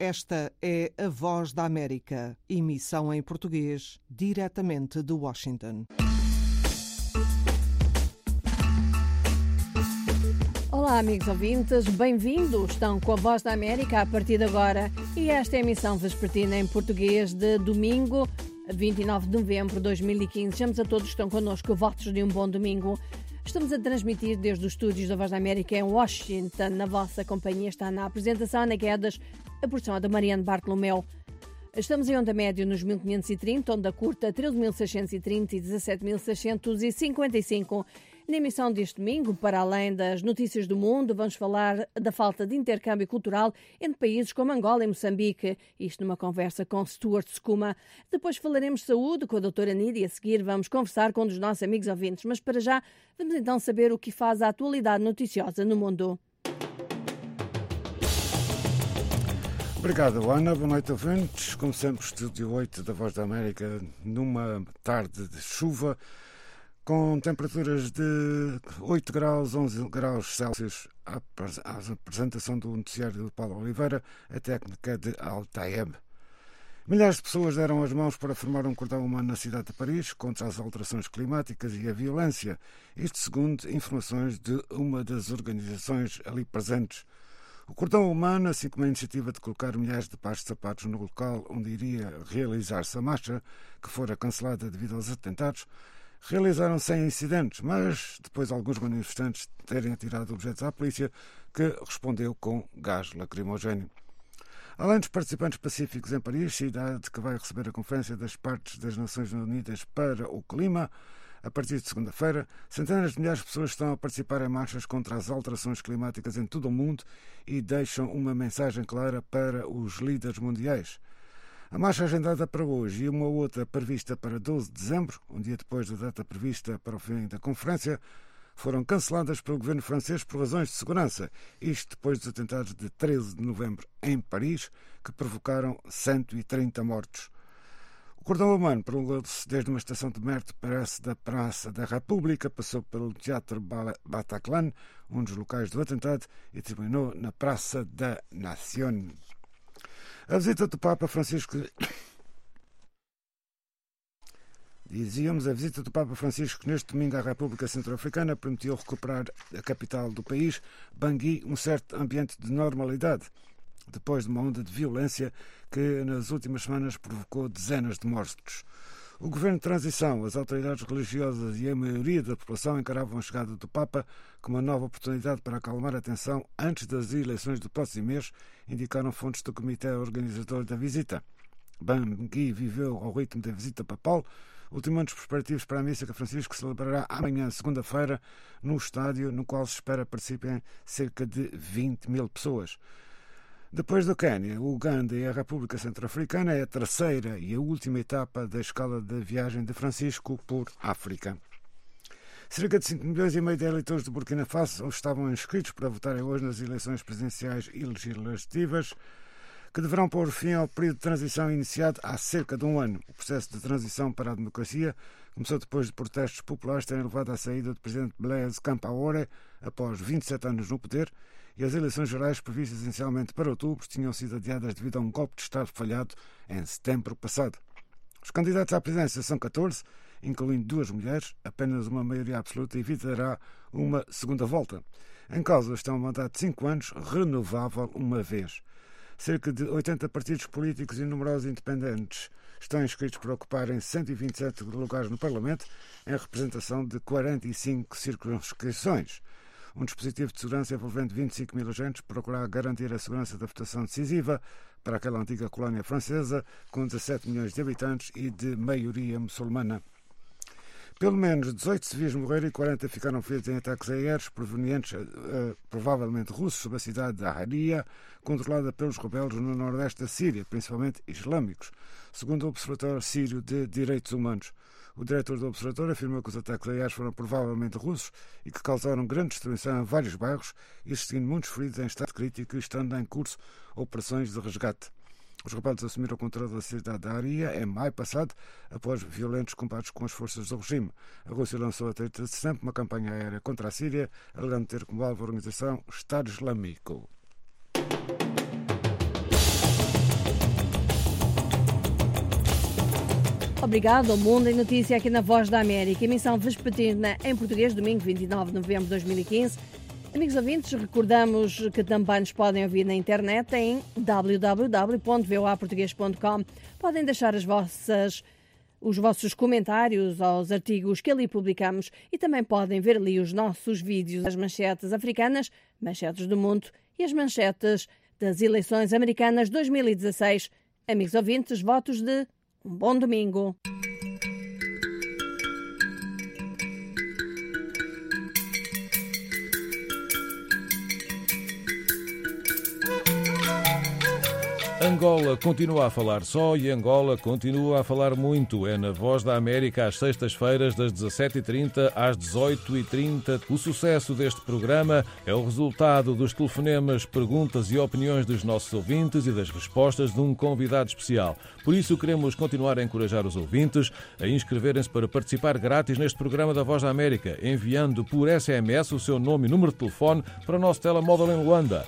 Esta é a Voz da América, emissão em português, diretamente de Washington. Olá, amigos ouvintes, bem-vindos. Estão com a Voz da América a partir de agora e esta é a emissão vespertina em português de domingo, 29 de novembro de 2015. Desejamos a todos que estão connosco votos de um bom domingo. Estamos a transmitir desde os estúdios da Voz da América em Washington. Na vossa companhia está na apresentação Ana Guedes, a produção é da Mariana Bartolomeu. Estamos em onda média nos 1530, onda curta 13.630 e 17.655. Na emissão deste domingo, para além das notícias do mundo, vamos falar da falta de intercâmbio cultural entre países como Angola e Moçambique. Isto numa conversa com Stuart Skuma. Depois falaremos de saúde com a doutora Nídia e a seguir vamos conversar com um dos nossos amigos ouvintes. Mas para já, vamos então saber o que faz a atualidade noticiosa no mundo. Obrigado, Ana. Boa noite, ouvintes. Como sempre, Estúdio 8 da Voz da América, numa tarde de chuva, com temperaturas de 8 graus, 11 graus Celsius. A apresentação do noticiário de Paulo Oliveira, a técnica de Altayeb. Milhares de pessoas deram as mãos para formar um cordão humano na cidade de Paris contra as alterações climáticas e a violência. Isto segundo informações de uma das organizações ali presentes. O cordão humano, assim como a iniciativa de colocar milhares de pares de sapatos no local onde iria realizar-se a marcha, que fora cancelada devido aos atentados, realizaram sem incidentes, mas depois alguns manifestantes terem atirado objetos à polícia, que respondeu com gás lacrimogéneo. Além dos participantes pacíficos em Paris, cidade que vai receber a Conferência das Partes das Nações Unidas para o Clima, a partir de segunda-feira, centenas de milhares de pessoas estão a participar em marchas contra as alterações climáticas em todo o mundo e deixam uma mensagem clara para os líderes mundiais. A marcha agendada para hoje e uma outra prevista para 12 de dezembro, um dia depois da data prevista para o fim da conferência, foram canceladas pelo governo francês por razões de segurança, isto depois dos atentados de 13 de novembro em Paris, que provocaram 130 mortos. O cordão humano prolongou-se desde uma estação de metro da Praça da República, passou pelo Teatro Bataclan, um dos locais do atentado, e terminou na Praça da Nation. A visita do Papa Francisco... a visita do Papa Francisco neste domingo à República Centro-Africana permitiu recuperar a capital do país, Bangui, um certo ambiente de normalidade, depois de uma onda de violência que nas últimas semanas provocou dezenas de mortos. O governo de transição, as autoridades religiosas e a maioria da população encaravam a chegada do Papa como uma nova oportunidade para acalmar a tensão antes das eleições do próximo mês, indicaram fontes do comitê organizador da visita. Bangui viveu ao ritmo da visita papal, ultimando os preparativos para a missa que Francisco celebrará amanhã, segunda-feira, no estádio, no qual se espera participem cerca de 20 mil pessoas. Depois do Quênia, o Uganda e a República Centro-Africana é a terceira e a última etapa da escala da viagem de Francisco por África. Cerca de 5 milhões e meio de eleitores de Burkina Faso estavam inscritos para votarem hoje nas eleições presidenciais e legislativas, que deverão pôr fim ao período de transição iniciado há cerca de um ano. O processo de transição para a democracia começou depois de protestos populares terem levado à saída do presidente Blaise Compaoré após 27 anos no poder, e as eleições gerais previstas inicialmente para outubro tinham sido adiadas devido a um golpe de Estado falhado em setembro passado. Os candidatos à presidência são 14, incluindo 2 mulheres, apenas uma maioria absoluta evitará uma segunda volta. Em causa está um mandato de 5 anos, renovável uma vez. Cerca de 80 partidos políticos e numerosos independentes estão inscritos para ocuparem 127 lugares no Parlamento, em representação de 45 circunscrições. Um dispositivo de segurança envolvendo 25 mil agentes procurará garantir a segurança da votação decisiva para aquela antiga colónia francesa, com 17 milhões de habitantes e de maioria muçulmana. Pelo menos 18 civis morreram e 40 ficaram feridos em ataques aéreos provenientes, provavelmente russos, sobre a cidade de Haria, controlada pelos rebeldes no nordeste da Síria, principalmente islâmicos, segundo o Observatório Sírio de Direitos Humanos. O diretor do Observatório afirmou que os ataques aéreos foram provavelmente russos e que causaram grande destruição em vários bairros, existindo muitos feridos em estado crítico e estando em curso operações de resgate. Os rebeldes assumiram o controle da cidade de Haria em maio passado, após violentos combates com as forças do regime. A Rússia lançou a 30 de setembro uma campanha aérea contra a Síria, alegando ter como alvo a organização Estado Islâmico. Obrigado ao Mundo em Notícia aqui na Voz da América. Emissão vespertina em português, domingo 29 de novembro de 2015. Amigos ouvintes, recordamos que também nos podem ouvir na internet em www.voaportugues.com. Podem deixar os vossos comentários aos artigos que ali publicamos e também podem ver ali os nossos vídeos, as manchetes africanas, manchetes do mundo e as manchetes das eleições americanas 2016. Amigos ouvintes, votos de um bom domingo. Angola continua a falar só e Angola continua a falar muito. É na Voz da América às sextas-feiras das 17h30 às 18h30. O sucesso deste programa é o resultado dos telefonemas, perguntas e opiniões dos nossos ouvintes e das respostas de um convidado especial. Por isso queremos continuar a encorajar os ouvintes a inscreverem-se para participar grátis neste programa da Voz da América, enviando por SMS o seu nome e número de telefone para o nosso telemóvel em Luanda,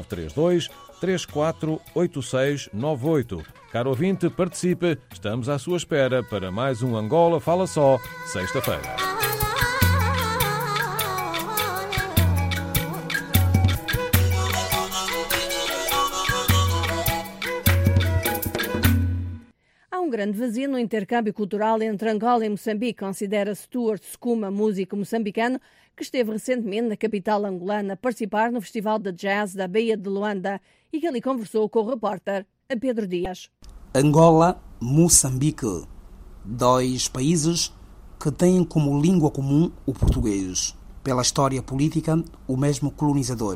932-348698. Caro ouvinte, participe. Estamos à sua espera para mais um Angola Fala Só, sexta-feira. Há um grande vazio no intercâmbio cultural entre Angola e Moçambique, considera Stuart Secuma, músico moçambicano, que esteve recentemente na capital angolana a participar no Festival de Jazz da Baía de Luanda e que ali conversou com o repórter Pedro Dias. Angola, Moçambique, dois países que têm como língua comum o português. Pela história política, o mesmo colonizador.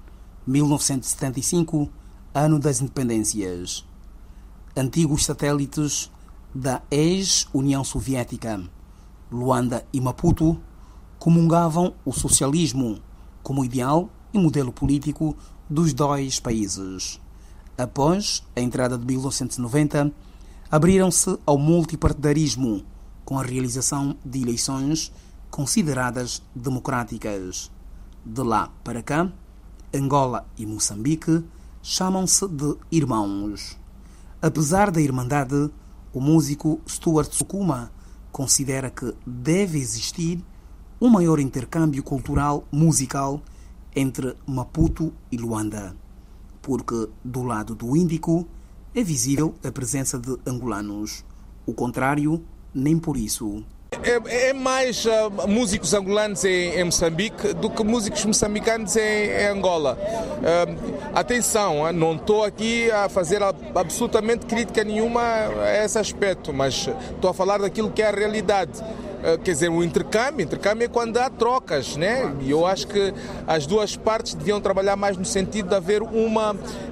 1975, ano das independências. Antigos satélites da ex-União Soviética, Luanda e Maputo, comungavam o socialismo como ideal e modelo político dos dois países. Após a entrada de 1990, abriram-se ao multipartidarismo com a realização de eleições consideradas democráticas. De lá para cá, Angola e Moçambique chamam-se de irmãos. Apesar da irmandade, o músico Stuart Secuma considera que deve existir um maior intercâmbio cultural musical entre Maputo e Luanda, porque do lado do Índico é visível a presença de angolanos. O contrário, nem por isso. É mais músicos angolanos em Moçambique do que músicos moçambicanos em Angola. Atenção, não estou aqui a fazer absolutamente crítica nenhuma a esse aspecto, mas estou a falar daquilo que é a realidade. Quer dizer, o intercâmbio é quando há trocas, né? E eu acho que as duas partes deviam trabalhar mais no sentido de haver uma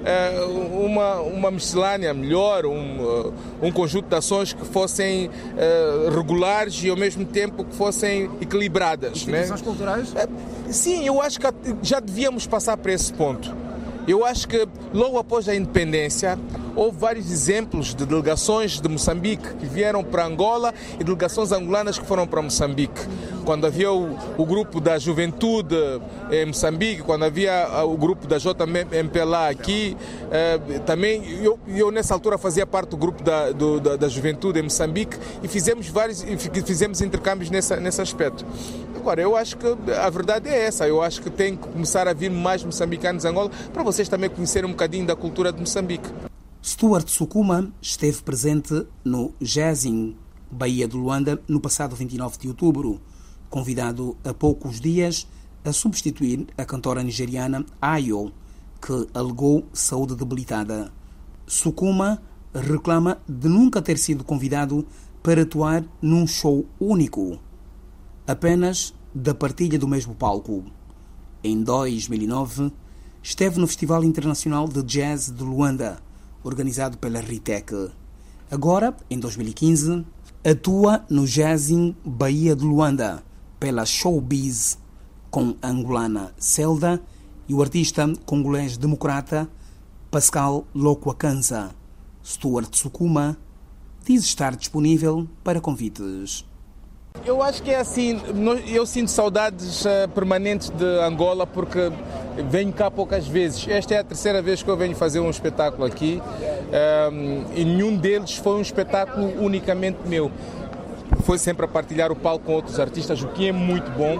miscelânea melhor, um conjunto de ações que fossem regulares e ao mesmo tempo que fossem equilibradas. Instituições culturais? Sim, eu acho que já devíamos passar para esse ponto. Eu acho que logo após a independência houve vários exemplos de delegações de Moçambique que vieram para Angola e delegações angolanas que foram para Moçambique. Quando havia o grupo da juventude em Moçambique, quando havia o grupo da JMPLA aqui, também eu nessa altura fazia parte do grupo da juventude em Moçambique e fizemos intercâmbios nesse aspecto. Agora, eu acho que a verdade é essa. Eu acho que tem que começar a vir mais moçambicanos em Angola para vocês também conhecerem um bocadinho da cultura de Moçambique. Stuart Secuma esteve presente no Jazzing Baía de Luanda no passado 29 de outubro, convidado há poucos dias a substituir a cantora nigeriana Ayo, que alegou saúde debilitada. Secuma reclama de nunca ter sido convidado para atuar num show único, apenas da partilha do mesmo palco. Em 2009, esteve no Festival Internacional de Jazz de Luanda, organizado pela RITEC. Agora, em 2015, atua no Jazzing Baía de Luanda, pela Showbiz, com a angolana Zelda e o artista congolês democrata Pascal Lokwakanza. Stuart Secuma diz estar disponível para convites. Eu acho que é assim, eu sinto saudades permanentes de Angola porque venho cá poucas vezes. Esta é a terceira vez que eu venho fazer um espetáculo aqui e nenhum deles foi um espetáculo unicamente meu. Foi sempre a partilhar o palco com outros artistas, o que é muito bom.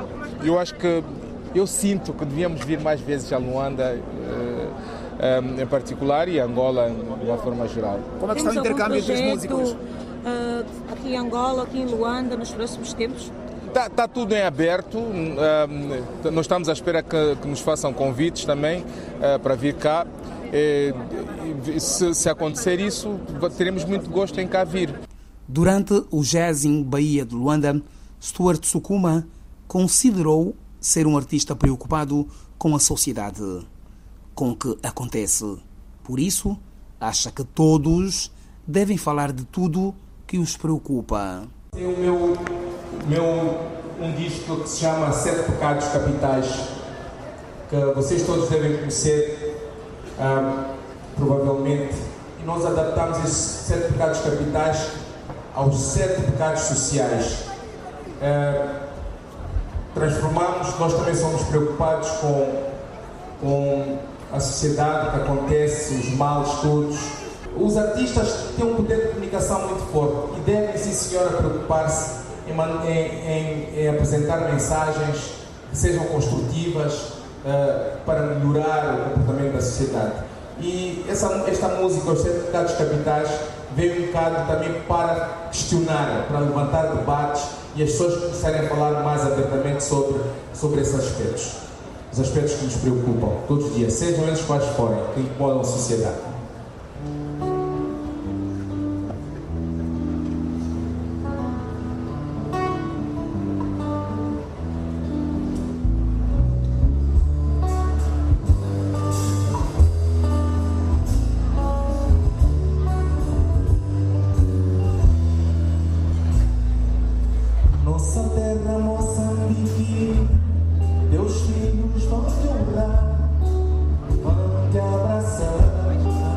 Eu sinto que devíamos vir mais vezes a Luanda, em particular, e a Angola de uma forma geral. Como é que está o intercâmbio entre os músicos? Aqui em Angola, aqui em Luanda, nos próximos tempos? Está tudo em aberto. Nós estamos à espera que nos façam convites também para vir cá. Se acontecer isso, teremos muito gosto em cá vir. Durante o Jazzing Bahia de Luanda, Stuart Sukuma considerou ser um artista preocupado com a sociedade, com o que acontece. Por isso, acha que todos devem falar de tudo que os preocupa. Tem um disco que se chama 7 Pecados Capitais, que vocês todos devem conhecer, provavelmente, e nós adaptamos esses 7 Pecados Capitais aos 7 Pecados Sociais. Transformamos, nós também somos preocupados com a sociedade que acontece, os males todos. Os artistas têm um poder de comunicação muito forte e devem, sim senhora, preocupar-se em apresentar mensagens que sejam construtivas para melhorar o comportamento da sociedade. E esta música, Os 7 Pecados Capitais, veio um bocado também para questionar, para levantar debates e as pessoas começarem a falar mais abertamente sobre esses aspectos. Os aspectos que nos preocupam todos os dias, sejam eles quais forem, que incomodam a sociedade. Nossa terra, Moçambique, teus filhos vão te honrar, vão te abraçar.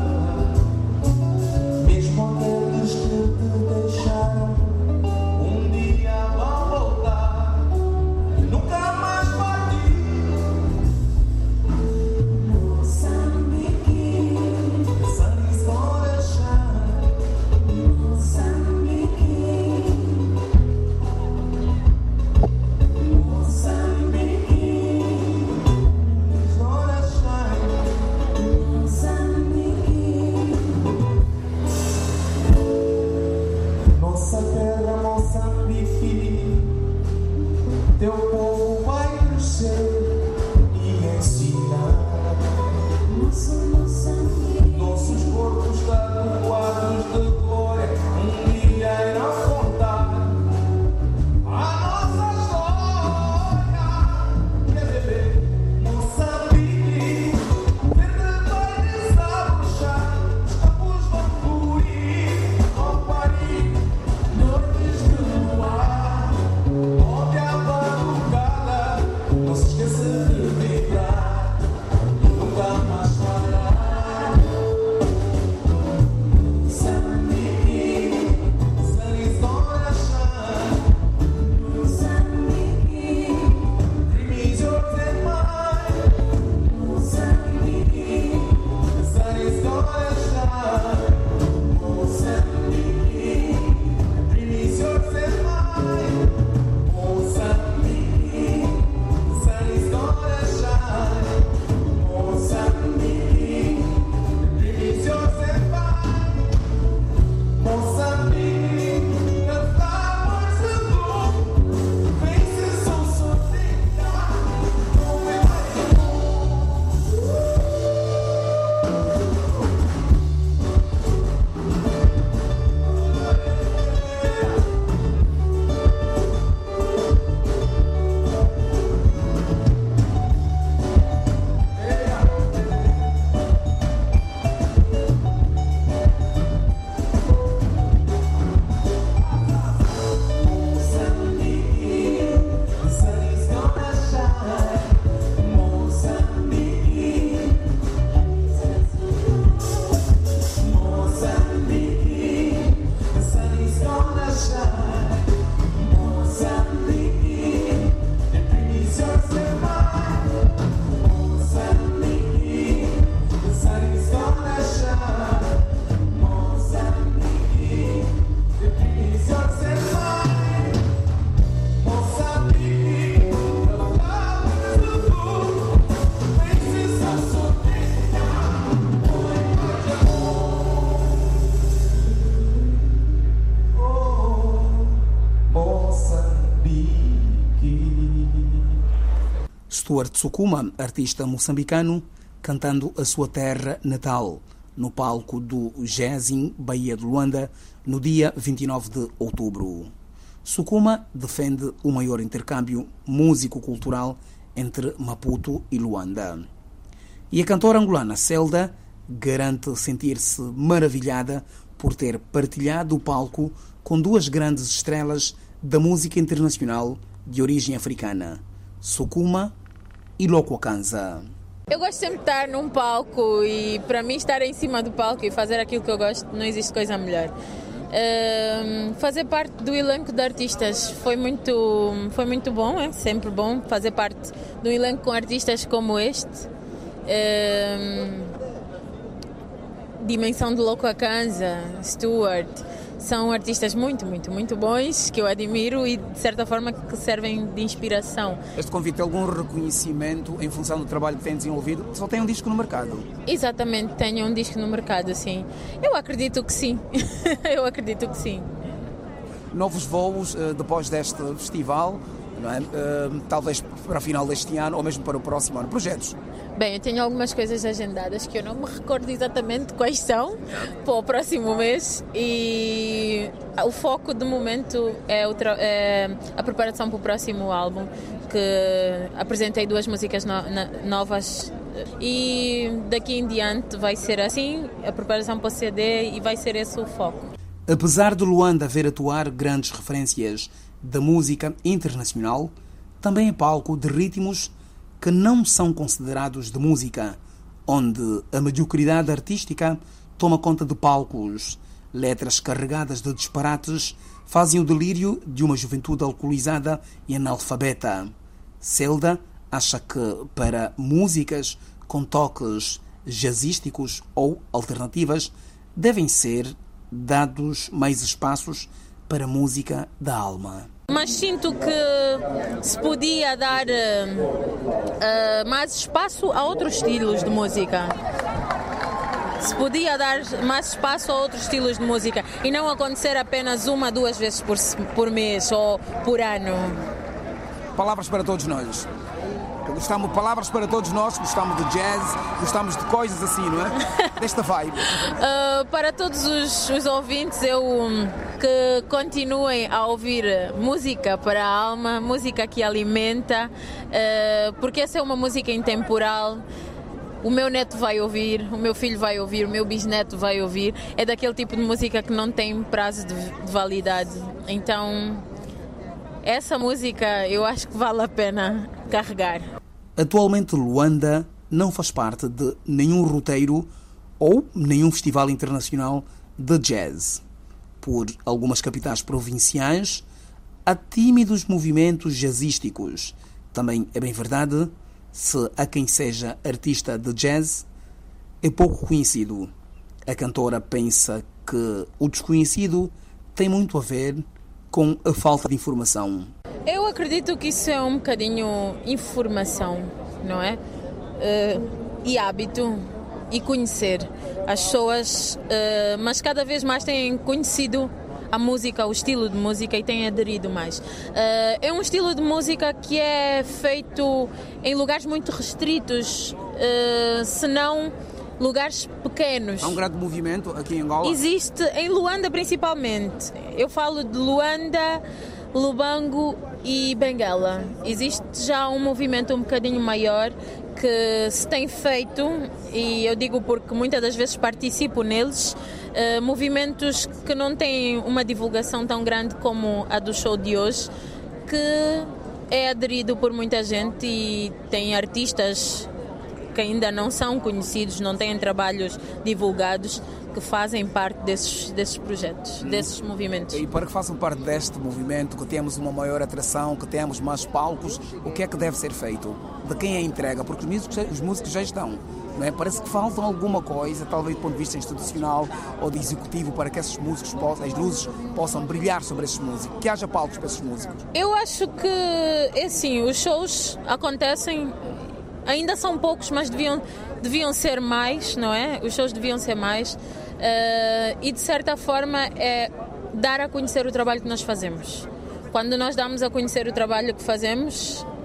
Stuart Sukuma, artista moçambicano, cantando a sua terra natal, no palco do Jazzin Bahia de Luanda, no dia 29 de outubro. Sukuma defende o maior intercâmbio músico-cultural entre Maputo e Luanda. E a cantora angolana Zelda garante sentir-se maravilhada por ter partilhado o palco com duas grandes estrelas da música internacional de origem africana, Sukuma e Loco Kanza. Eu gosto sempre de estar num palco e para mim estar em cima do palco e fazer aquilo que eu gosto, não existe coisa melhor. Fazer parte do elenco de artistas foi muito bom, é sempre bom fazer parte de um elenco com artistas como este. Dimensão de Loco Kanza, Stuart, são artistas muito bons, que eu admiro e de certa forma que servem de inspiração. Este convite tem algum reconhecimento em função do trabalho que tem desenvolvido? Só tem um disco no mercado? Exatamente, tenho um disco no mercado, sim. Eu acredito que sim. Novos voos depois deste festival, não é? Talvez para o final deste ano ou mesmo para o próximo ano. Projetos? Bem, eu tenho algumas coisas agendadas que eu não me recordo exatamente quais são para o próximo mês e o foco do momento é a preparação para o próximo álbum, que apresentei 2 músicas novas e daqui em diante vai ser assim, a preparação para o CD e vai ser esse o foco. Apesar de Luanda ver atuar grandes referências da música internacional, também é palco de ritmos que não são considerados de música, onde a mediocridade artística toma conta de palcos. Letras carregadas de disparates fazem o delírio de uma juventude alcoolizada e analfabeta. Zelda acha que para músicas com toques jazzísticos ou alternativas devem ser dados mais espaços para a música da alma. Mas sinto que se podia dar mais espaço a outros estilos de música. Se podia dar mais espaço a outros estilos de música e não acontecer apenas 1, 2 vezes por mês ou por ano. Palavras para todos nós. Palavras para todos nós, gostamos de jazz, gostamos de coisas assim, não é? Desta vibe. Para todos os ouvintes, que continuem a ouvir música para a alma, música que alimenta, porque essa é uma música intemporal. O meu neto vai ouvir, o meu filho vai ouvir, o meu bisneto vai ouvir. É daquele tipo de música que não tem prazo de validade. Então, essa música eu acho que vale a pena carregar. Atualmente, Luanda não faz parte de nenhum roteiro ou nenhum festival internacional de jazz. Por algumas capitais provinciais, há tímidos movimentos jazzísticos. Também é bem verdade, se há quem seja artista de jazz, é pouco conhecido. A cantora pensa que o desconhecido tem muito a ver com a falta de informação. Eu acredito que isso é um bocadinho informação, não é? E hábito e conhecer as pessoas, mas cada vez mais têm conhecido a música, o estilo de música e têm aderido mais. É um estilo de música que é feito em lugares muito restritos, se não lugares pequenos. Há um grande movimento aqui em Angola? Existe, em Luanda principalmente. Eu falo de Luanda, Lubango e Benguela. Existe já um movimento um bocadinho maior que se tem feito, e eu digo porque muitas das vezes participo neles, movimentos que não têm uma divulgação tão grande como a do show de hoje, que é aderido por muita gente e tem artistas que ainda não são conhecidos, não têm trabalhos divulgados, que fazem parte desses projetos, desses movimentos. E para que façam parte deste movimento, que temos uma maior atração, que temos mais palcos, o que é que deve ser feito? De quem é a entrega? Porque os músicos já estão. Não é? Parece que falta alguma coisa, talvez do ponto de vista institucional ou de executivo, para que esses músicos, as luzes, possam brilhar sobre esses músicos, que haja palcos para esses músicos. Eu acho que, é assim, os shows acontecem, ainda são poucos, mas deviam ser mais, não é? Os shows deviam ser mais. E de certa forma é dar a conhecer o trabalho que nós fazemos. Quando nós damos a conhecer o trabalho que fazemos,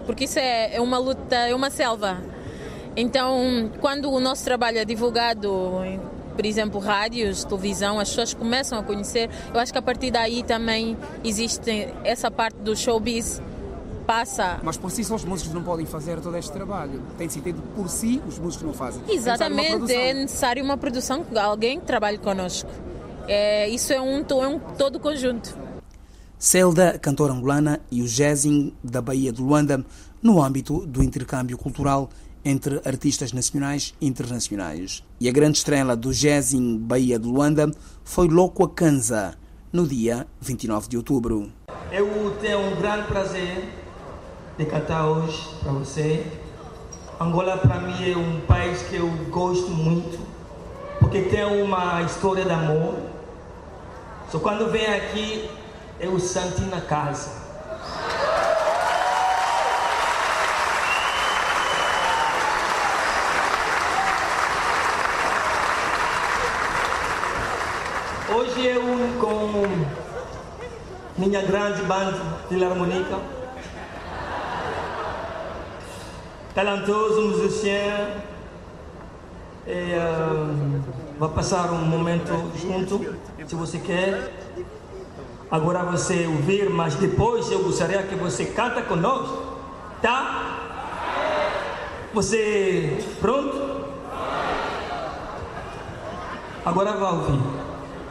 porque isso é uma luta, é uma selva. Então, quando o nosso trabalho é divulgado, por exemplo, rádios, televisão, as pessoas começam a conhecer. Eu acho que a partir daí também existe essa parte do showbiz. Passa. Mas por si só os músicos não podem fazer todo este trabalho. Tem sentido por si os músicos não fazem. Exatamente, é necessário uma produção, alguém que trabalhe connosco. Isso é um todo conjunto. Celda, cantora angolana, e o jazzing da Baía de Luanda no âmbito do intercâmbio cultural entre artistas nacionais e internacionais. E a grande estrela do jazzing Baía de Luanda foi Loco Akanza, no dia 29 de outubro. Eu tenho um grande prazer de cantar hoje para você. Angola para mim é um país que eu gosto muito, porque tem uma história de amor. Só quando vem aqui eu senti na casa. Hoje eu com minha grande banda filarmônica, talentoso musicien, vai passar um momento junto, se você quer. Agora você ouvir, mas depois eu gostaria que você canta conosco, tá? Você pronto? Agora vai ouvir.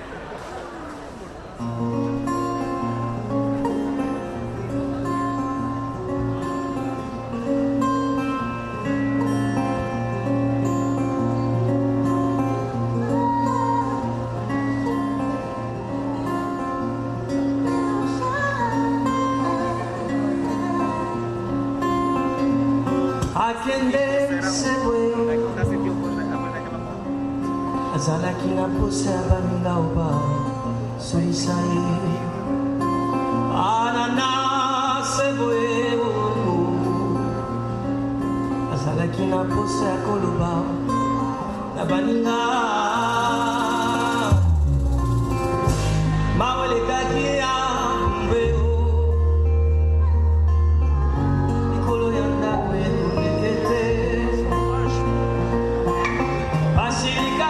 Azala kina posaba mingaoba soisai anana seboe azala kina posa koluba na baninga mawale kakia mbeo ikolo yanda kwetu nekete ashirika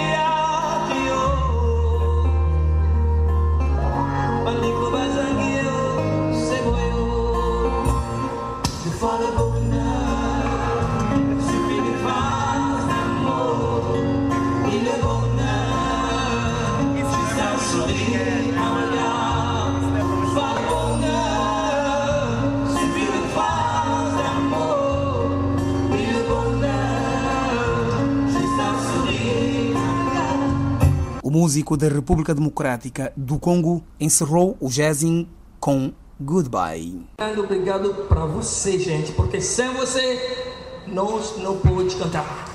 O músico da República Democrática do Congo encerrou o jazzing com Goodbye. Obrigado para você, gente, porque sem você nós não podemos cantar.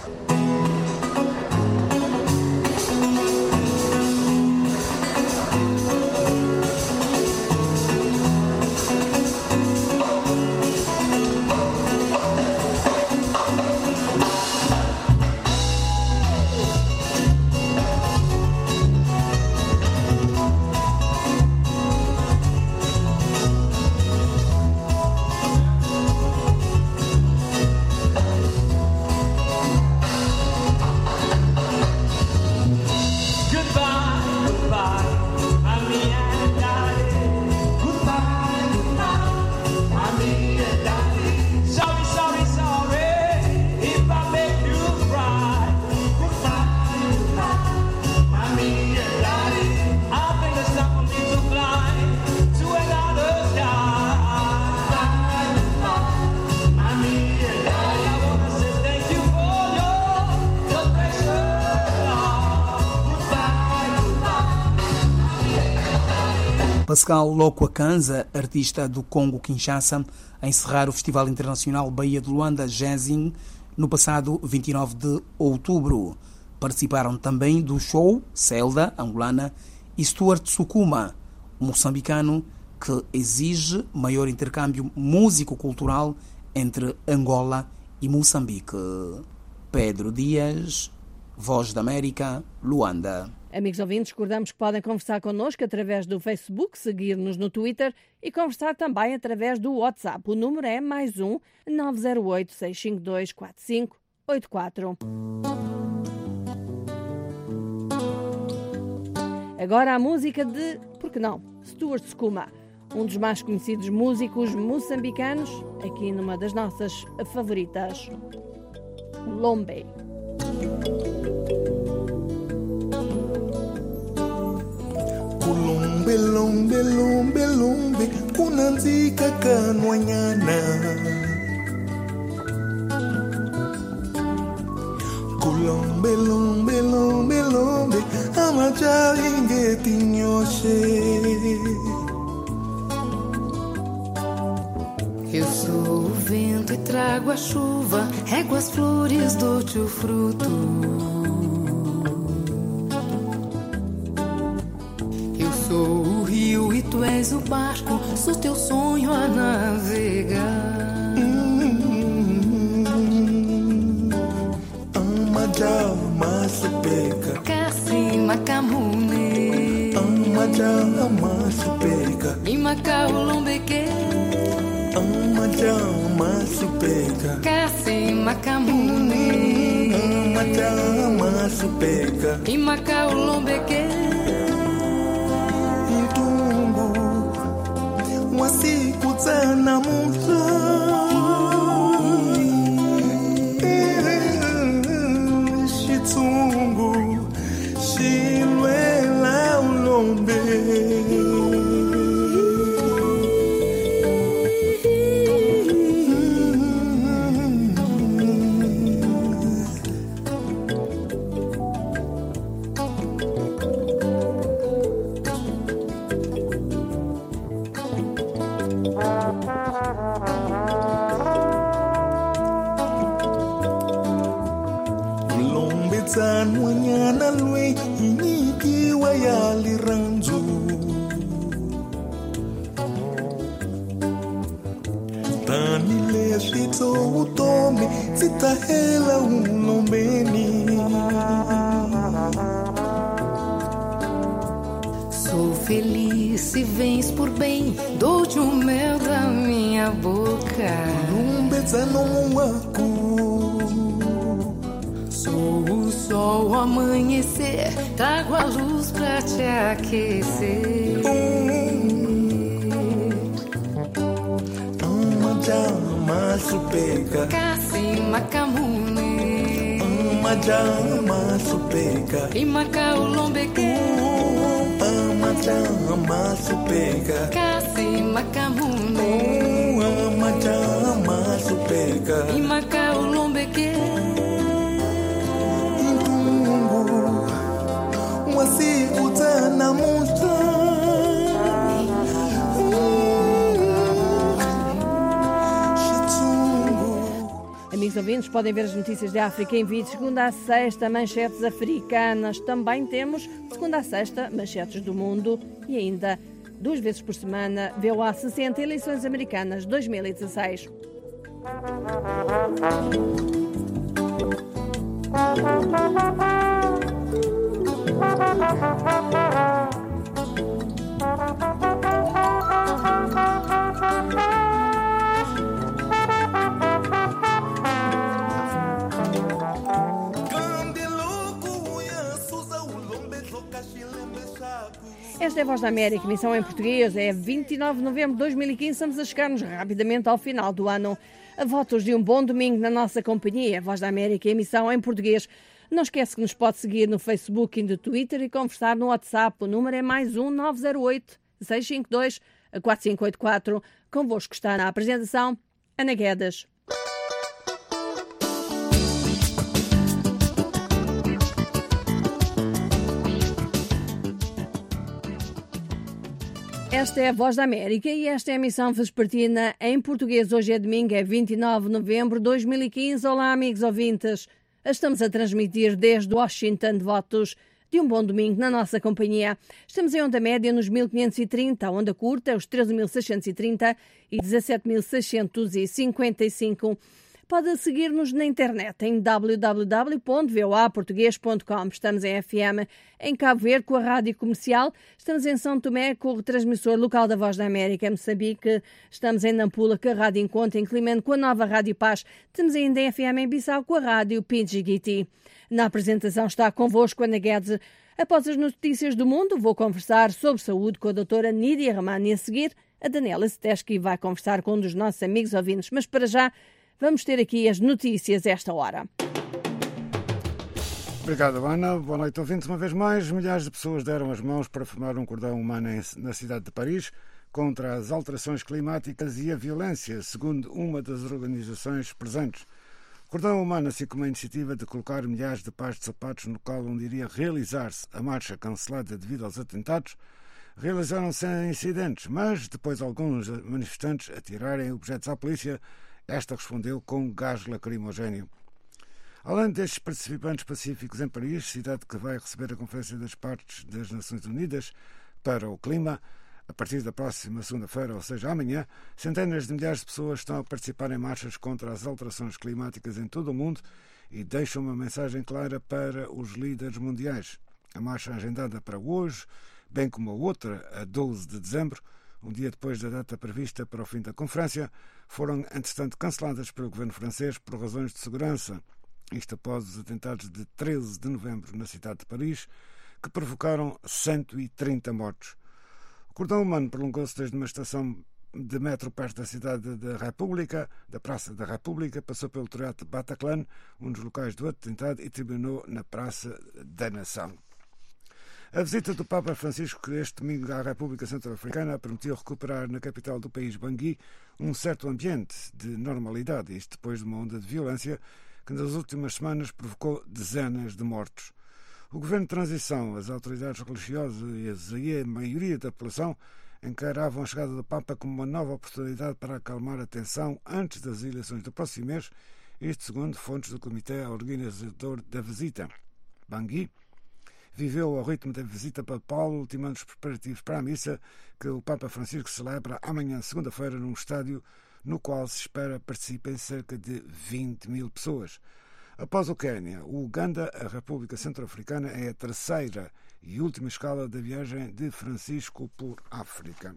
Pascal Loco Akanza, artista do Congo-Kinshasa, a encerrar o Festival Internacional Baía de Luanda Jazzing no passado 29 de outubro. Participaram também do show Celda, angolana, e Stuart Sukuma, moçambicano, que exige maior intercâmbio músico-cultural entre Angola e Moçambique. Pedro Dias, Voz da América, Luanda. Amigos ouvintes, recordamos que podem conversar connosco através do Facebook, seguir-nos no Twitter e conversar também através do WhatsApp. O número é +1 908 652 4584. Agora a música de, por que não, Stuart Skuma, um dos mais conhecidos músicos moçambicanos, aqui numa das nossas favoritas, Lombe. Lombe, lombe, lombe, lombe, kunanzika kanwanyana. Kulombe, lombe, lombe, lombe, amajari ngetinyoshe. Eu sou o vento e trago a chuva, rego as flores, dou-te o fruto. Eu sou o rio e tu és o barco, sou teu sonho a navegar. Amaja masupeka, Kasima kamune, amaja masupeka, Imaka ulombeke, amaja masupeka, Kasima kamune, amaja masupeka, Imaka ulombeke. Wasikutana mutla Shitungu Shilwela ulombe Wanyana lwe inyiki wa yali ranzu Tani le shito utome Zitahela ulombeni Sou feliz se vens por bem, dou-te o mel da minha boca. Lumbeza no waku Sou o amanhecer, trago a luz pra te aquecer. Amaja masupeka, Kasima kamune, amaja masupeka, Imaka ulombeke, amaja masupeka, Kasima kamune, amaja masupeka, Imaka ulombeke. Wasikutana mutla Amigos ouvintes, podem ver as notícias de África em vídeo segunda a sexta, manchetes africanas. Também temos segunda a sexta, manchetes do mundo e ainda 2 vezes por semana VOA 60 eleições americanas 2016. Esta é a Voz da América, emissão em português. É 29 de novembro de 2015. Estamos a chegar-nos rapidamente ao final do ano. A votos de um bom domingo na nossa companhia. Voz da América, emissão em português. Não esquece que nos pode seguir no Facebook e no Twitter e conversar no WhatsApp. O número é +1 908 652 4584. Convosco está na apresentação Ana Guedes. Esta é a Voz da América e esta é a emissão vespertina em português. Hoje é domingo, é 29 de novembro de 2015. Olá, amigos ouvintes. Estamos a transmitir desde Washington de votos de um bom domingo na nossa companhia. Estamos em onda média nos 1530, a onda curta os 13.630 e 17.655. Pode seguir-nos na internet em www.voaportugues.com. Estamos em FM em Cabo Verde com a Rádio Comercial. Estamos em São Tomé com o retransmissor local da Voz da América em Moçambique. Estamos em Nampula com a Rádio Encontro, em Climane com a nova Rádio Paz. Estamos ainda em FM em Bissau com a Rádio Pidgiguiti. Na apresentação está convosco Ana Guedes. Após as notícias do mundo, vou conversar sobre saúde com a doutora Nídia Ramani. A seguir, a Daniela Seteschi vai conversar com um dos nossos amigos ouvintes. Mas para já, vamos ter aqui as notícias esta hora. Obrigado, Ana. Boa noite, ouvintes. Uma vez mais, milhares de pessoas deram as mãos para formar um cordão humano na cidade de Paris contra as alterações climáticas e a violência, segundo uma das organizações presentes. O cordão humano, assim como a iniciativa de colocar milhares de pares de sapatos no local onde iria realizar-se a marcha cancelada devido aos atentados, realizaram-se sem incidentes, mas depois alguns manifestantes atirarem objetos à polícia, esta respondeu com gás lacrimogéneo. Além destes participantes pacíficos em Paris, cidade que vai receber a Conferência das Partes das Nações Unidas para o Clima, a partir da próxima segunda-feira, ou seja, amanhã, centenas de milhares de pessoas estão a participar em marchas contra as alterações climáticas em todo o mundo e deixam uma mensagem clara para os líderes mundiais. A marcha agendada para hoje, bem como a outra, a 12 de dezembro, um dia depois da data prevista para o fim da conferência, foram, entretanto, canceladas pelo governo francês por razões de segurança. Isto após os atentados de 13 de novembro na cidade de Paris, que provocaram 130 mortos. O cordão humano prolongou-se desde uma estação de metro perto da cidade da República, da Praça da República, passou pelo Teatro Bataclan, um dos locais do atentado, e terminou na Praça da Nação. A visita do Papa Francisco este domingo à República Centro-Africana permitiu recuperar na capital do país, Bangui, um certo ambiente de normalidade, isto depois de uma onda de violência que nas últimas semanas provocou dezenas de mortos. O governo de transição, as autoridades religiosas e a maioria da população encaravam a chegada do Papa como uma nova oportunidade para acalmar a tensão antes das eleições do próximo mês, isto segundo fontes do comitê organizador da visita. Bangui viveu ao ritmo da visita papal, ultimando os preparativos para a missa que o Papa Francisco celebra amanhã, segunda-feira, num estádio no qual se espera participem cerca de 20 mil pessoas. Após o Quênia, o Uganda, a República Centro-Africana é a terceira e última escala da viagem de Francisco por África.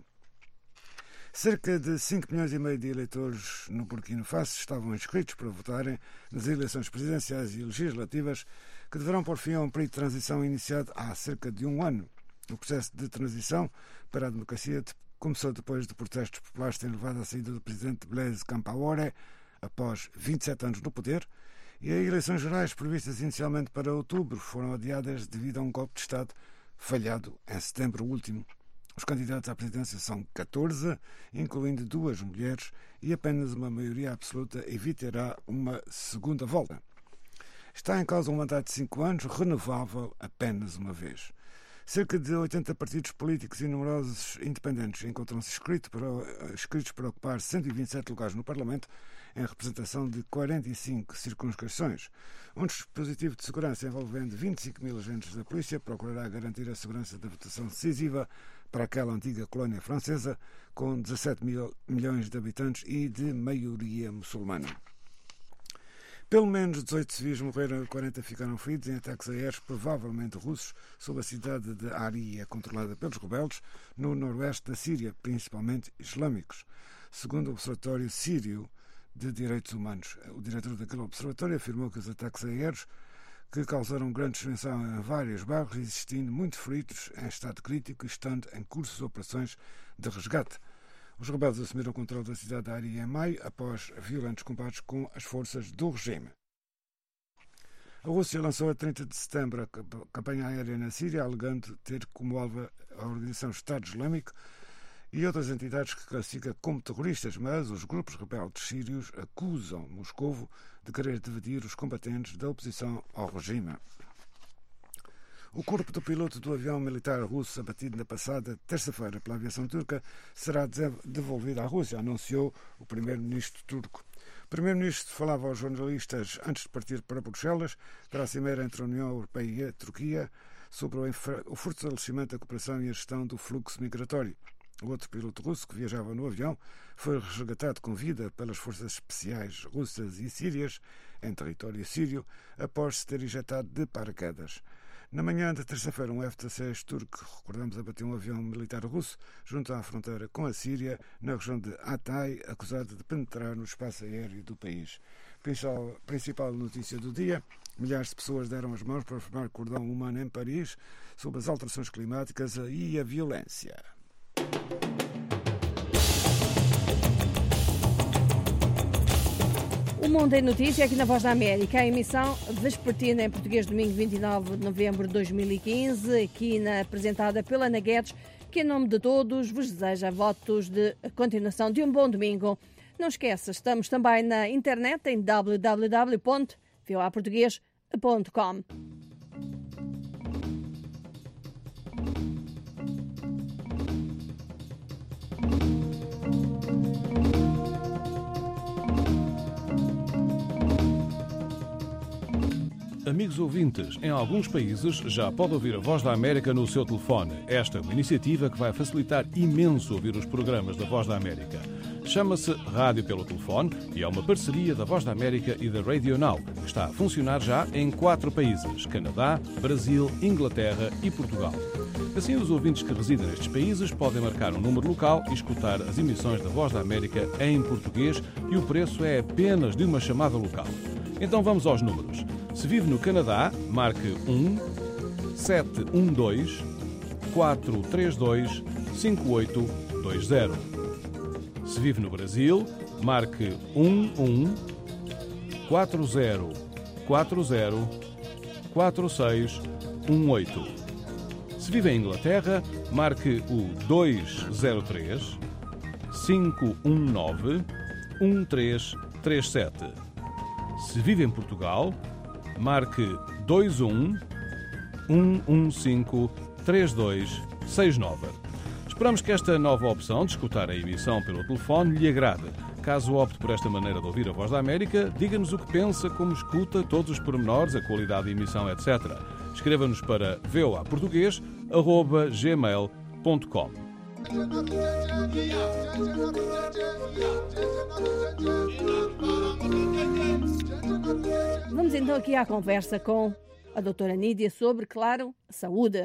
Cerca de 5 milhões e meio de eleitores no Burkina Faso estavam inscritos para votarem nas eleições presidenciais e legislativas que deverão pôr fim a um período de transição iniciado há cerca de um ano. O processo de transição para a democracia começou depois de protestos populares terem levado à saída do presidente Blaise Compaoré após 27 anos no poder, e as eleições gerais previstas inicialmente para outubro foram adiadas devido a um golpe de Estado falhado em setembro último. Os candidatos à presidência são 14, incluindo 2 mulheres, e apenas uma maioria absoluta evitará uma segunda volta. Está em causa um mandato de 5 anos, renovável apenas uma vez. Cerca de 80 partidos políticos e numerosos independentes encontram-se inscritos para ocupar 127 lugares no Parlamento, em representação de 45 circunscrições. Um dispositivo de segurança envolvendo 25 mil agentes da polícia procurará garantir a segurança da votação decisiva para aquela antiga colónia francesa, com 17 milhões de habitantes e de maioria muçulmana. Pelo menos 18 civis morreram e 40 ficaram feridos em ataques aéreos, provavelmente russos, sobre a cidade de Aria, controlada pelos rebeldes, no noroeste da Síria, principalmente islâmicos. Segundo o Observatório Sírio de Direitos Humanos, o diretor daquele observatório afirmou que os ataques aéreos que causaram grande destruição em vários bairros, existindo muitos feridos em estado crítico e estando em curso operações de resgate. Os rebeldes assumiram o controle da cidade de Aria em maio, após violentos combates com as forças do regime. A Rússia lançou a 30 de setembro a campanha aérea na Síria, alegando ter como alvo a organização Estado Islâmico e outras entidades que classifica como terroristas, mas os grupos rebeldes sírios acusam Moscovo de querer dividir os combatentes da oposição ao regime. O corpo do piloto do avião militar russo abatido na passada terça-feira pela aviação turca será devolvido à Rússia, anunciou o primeiro-ministro turco. O primeiro-ministro falava aos jornalistas antes de partir para Bruxelas para a cimeira entre a União Europeia e a Turquia sobre o fortalecimento da cooperação e a gestão do fluxo migratório. O outro piloto russo que viajava no avião foi resgatado com vida pelas forças especiais russas e sírias em território sírio após se ter injetado de paraquedas. Na manhã de terça-feira, um F-16 turco, recordamos, abateu um avião militar russo junto à fronteira com a Síria, na região de Hatay, acusado de penetrar no espaço aéreo do país. Principal notícia do dia: milhares de pessoas deram as mãos para formar cordão humano em Paris sobre as alterações climáticas e a violência. O Mundo em Notícia aqui na Voz da América, a emissão vespertina em português, domingo 29 de novembro de 2015, apresentada pela Ana Guedes, que em nome de todos vos deseja votos de continuação de um bom domingo. Não esqueça, estamos também na internet em www.voaportugues.com. Amigos ouvintes, em alguns países já pode ouvir a Voz da América no seu telefone. Esta é uma iniciativa que vai facilitar imenso ouvir os programas da Voz da América. Chama-se Rádio pelo Telefone e é uma parceria da Voz da América e da Radio Now, que está a funcionar já em 4 países: Canadá, Brasil, Inglaterra e Portugal. Assim, os ouvintes que residem nestes países podem marcar um número local e escutar as emissões da Voz da América em português, e o preço é apenas de uma chamada local. Então vamos aos números. Se vive no Canadá, marque 1-712-432-5820. Se vive no Brasil, marque 11-4040-4618. Se vive em Inglaterra, marque o 203-519-1337. Se vive em Portugal, marque 21-115-3269. Esperamos que esta nova opção de escutar a emissão pelo telefone lhe agrade. Caso opte por esta maneira de ouvir a Voz da América, diga-nos o que pensa, como escuta, todos os pormenores, a qualidade de emissão, etc. Escreva-nos para voaportugues@gmail.com. Vamos então aqui à conversa com a doutora Nídia sobre, claro, saúde.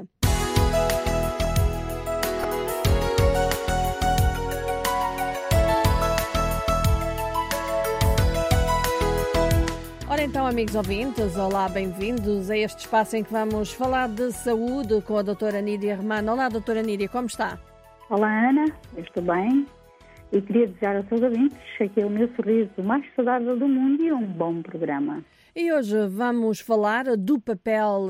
Ora então, amigos ouvintes, olá, bem-vindos a este espaço em que vamos falar de saúde com a doutora Nídia Romano. Olá, doutora Nídia, como está? Olá, Ana, eu estou bem e queria desejar aos seus ouvintes aquele meu sorriso mais saudável do mundo e um bom programa. E hoje vamos falar do papel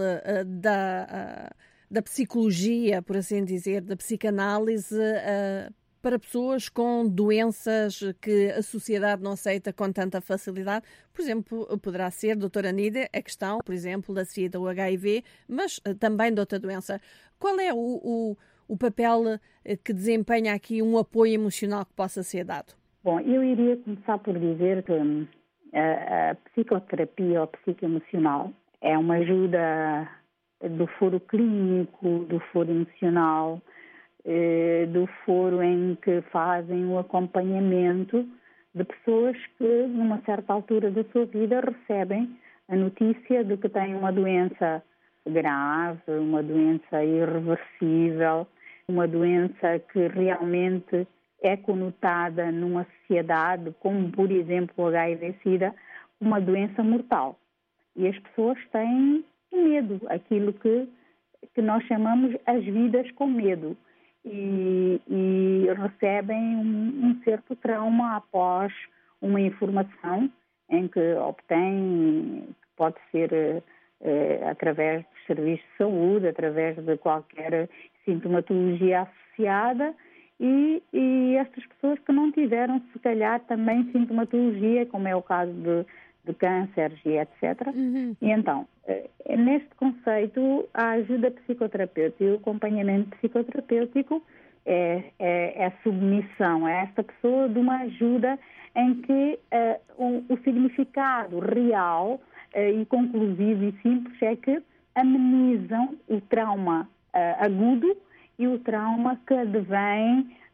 da psicologia, por assim dizer, da psicanálise para pessoas com doenças que a sociedade não aceita com tanta facilidade. Por exemplo, poderá ser, doutora Nídia, a questão, por exemplo, da SIDA ou HIV, mas também de outra doença. Qual é o papel que desempenha aqui um apoio emocional que possa ser dado? Bom, eu iria começar por dizer que a psicoterapia ou psicoemocional é uma ajuda do foro clínico, do foro emocional, do foro em que fazem o acompanhamento de pessoas que, numa certa altura da sua vida, recebem a notícia de que têm uma doença grave, uma doença irreversível, uma doença que realmente é conotada numa sociedade, como, por exemplo, o HIV-Sida, uma doença mortal. E as pessoas têm medo, aquilo que nós chamamos as vidas com medo. E recebem um certo trauma após uma informação em que obtêm, que pode ser através dos serviços de saúde, através de qualquer sintomatologia associada, e estas pessoas que não tiveram, se calhar, também sintomatologia, como é o caso de cânceres e etc. Uhum. E então, neste conceito, a ajuda psicoterapêutica e o acompanhamento psicoterapêutico é submissão a esta pessoa de uma ajuda em que o significado real e conclusivo e simples é que amenizam o trauma agudo e o trauma que advém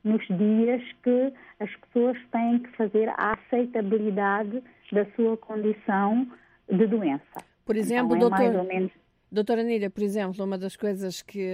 nos dias que as pessoas têm que fazer a aceitabilidade da sua condição de doença. Por exemplo, então, mais ou menos... Doutora Nília, por exemplo, uma das coisas que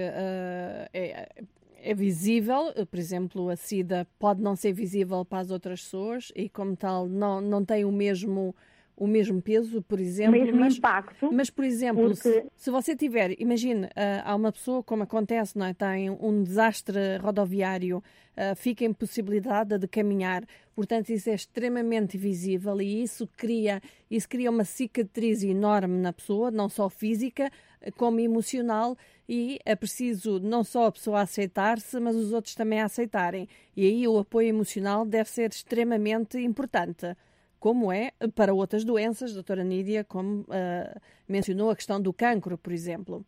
é visível, por exemplo, a SIDA pode não ser visível para as outras pessoas e, como tal, não tem o mesmo peso, por exemplo. O mesmo impacto. Mas, por exemplo, se você tiver, imagine, há uma pessoa, como acontece, não é? Tem um desastre rodoviário, fica impossibilitada de caminhar, portanto isso é extremamente visível e isso cria uma cicatriz enorme na pessoa, não só física, como emocional, e é preciso não só a pessoa aceitar-se, mas os outros também a aceitarem. E aí o apoio emocional deve ser extremamente importante, como é para outras doenças, doutora Nília, como mencionou a questão do cancro, por exemplo.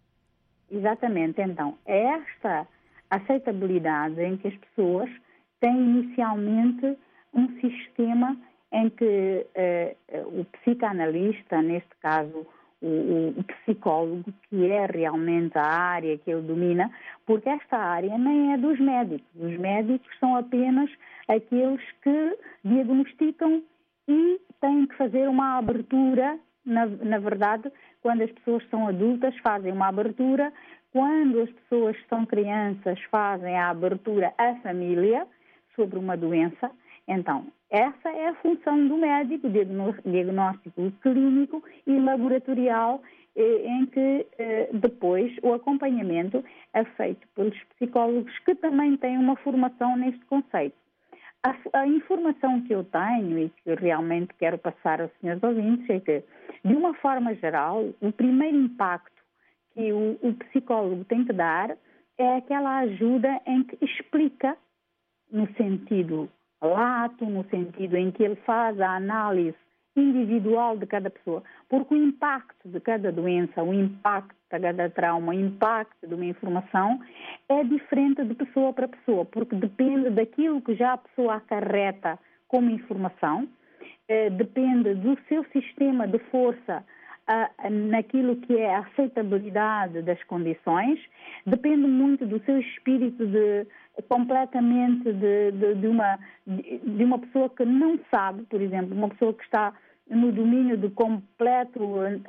Exatamente. Então, é esta aceitabilidade em que as pessoas têm inicialmente um sistema em que o psicanalista, neste caso o psicólogo, que é realmente a área que ele domina, porque esta área nem é dos médicos. Os médicos são apenas aqueles que diagnosticam e têm que fazer uma abertura, na verdade, quando as pessoas são adultas, fazem uma abertura, quando as pessoas são crianças, fazem a abertura à família sobre uma doença. Então, essa é a função do médico, diagnóstico clínico e laboratorial, em que depois o acompanhamento é feito pelos psicólogos, que também têm uma formação neste conceito. A informação que eu tenho e que realmente quero passar aos senhores ouvintes é que, de uma forma geral, o primeiro impacto que o psicólogo tem que dar é aquela ajuda em que explica, no sentido lato, no sentido em que ele faz a análise individual de cada pessoa, porque o impacto de cada doença, o impacto de cada trauma, o impacto de uma informação é diferente de pessoa para pessoa, porque depende daquilo que já a pessoa acarreta como informação, depende do seu sistema de força naquilo que é a aceitabilidade das condições, depende muito do seu espírito completamente de uma pessoa que não sabe, por exemplo, uma pessoa que está no domínio de completo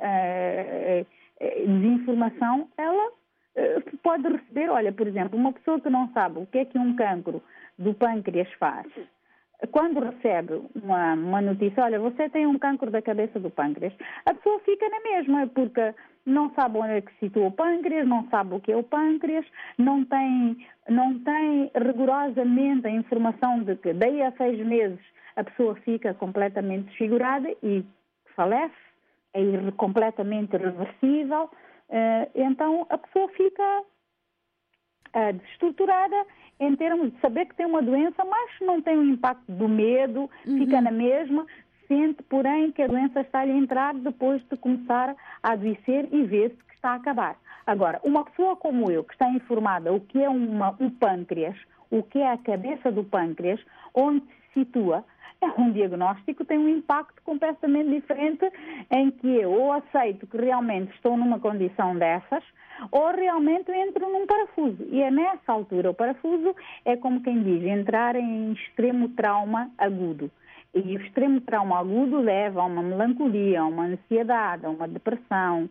desinformação, ela pode receber, olha, por exemplo, uma pessoa que não sabe o que é que um cancro do pâncreas faz, quando recebe uma notícia, olha, você tem um cancro da cabeça do pâncreas, a pessoa fica na mesma, porque não sabe onde é que se situa o pâncreas, não sabe o que é o pâncreas, não tem rigorosamente a informação de que daí a 6 meses a pessoa fica completamente desfigurada e falece, é completamente irreversível, então a pessoa fica desestruturada em termos de saber que tem uma doença, mas não tem o impacto do medo, fica na mesma, sente, porém, que a doença está a entrar depois de começar a adoecer e vê-se que está a acabar. Agora, uma pessoa como eu, que está informada o que é um pâncreas, o que é a cabeça do pâncreas, onde se situa, é um diagnóstico, tem um impacto completamente diferente, em que eu ou aceito que realmente estou numa condição dessas, ou realmente entro num parafuso. E é nessa altura, o parafuso é como quem diz, entrar em extremo trauma agudo. E o extremo trauma agudo leva a uma melancolia, a uma ansiedade, a uma depressão,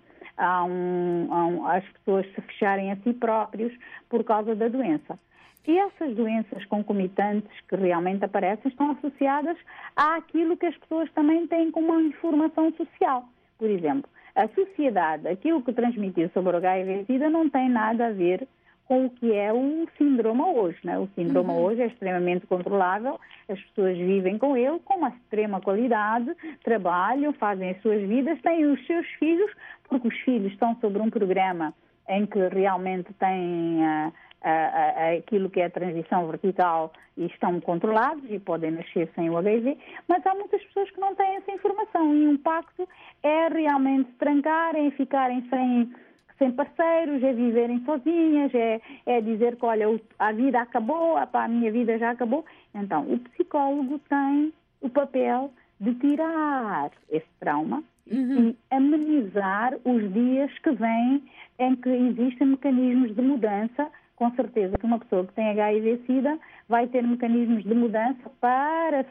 as pessoas se fecharem a si próprios por causa da doença. E essas doenças concomitantes que realmente aparecem estão associadas àquilo que as pessoas também têm como uma informação social. Por exemplo, a sociedade, aquilo que transmitiu sobre o HIV-Sida não tem nada a ver com o que é o síndrome hoje, né? O síndrome hoje é extremamente controlável, as pessoas vivem com ele com uma extrema qualidade, trabalham, fazem as suas vidas, têm os seus filhos, porque os filhos estão sobre um programa em que realmente têm aquilo que é a transição vertical e estão controlados e podem nascer sem o HIV, mas há muitas pessoas que não têm essa informação e o impacto é realmente se trancarem, ficarem sem parceiros, é viverem sozinhas, é dizer que, olha, a vida acabou, a minha vida já acabou. Então, o psicólogo tem o papel de tirar esse trauma e amenizar os dias que vêm em que existem mecanismos de mudança com certeza que uma pessoa que tem HIV-Sida vai ter mecanismos de mudança para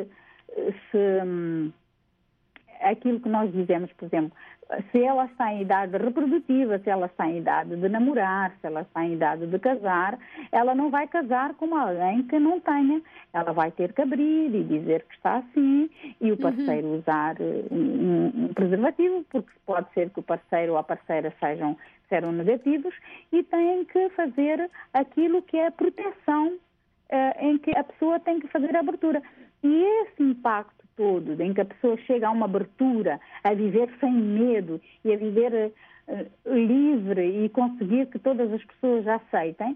aquilo que nós dizemos, por exemplo, se ela está em idade reprodutiva, se ela está em idade de namorar, se ela está em idade de casar, ela não vai casar com alguém que não tenha. Ela vai ter que abrir e dizer que está assim e o parceiro usar um preservativo, porque pode ser que o parceiro ou a parceira sejam seronegativos e tem que fazer aquilo que é a proteção em que a pessoa tem que fazer a abertura. E esse impacto todo, em que a pessoa chega a uma abertura, a viver sem medo e a viver livre e conseguir que todas as pessoas a aceitem,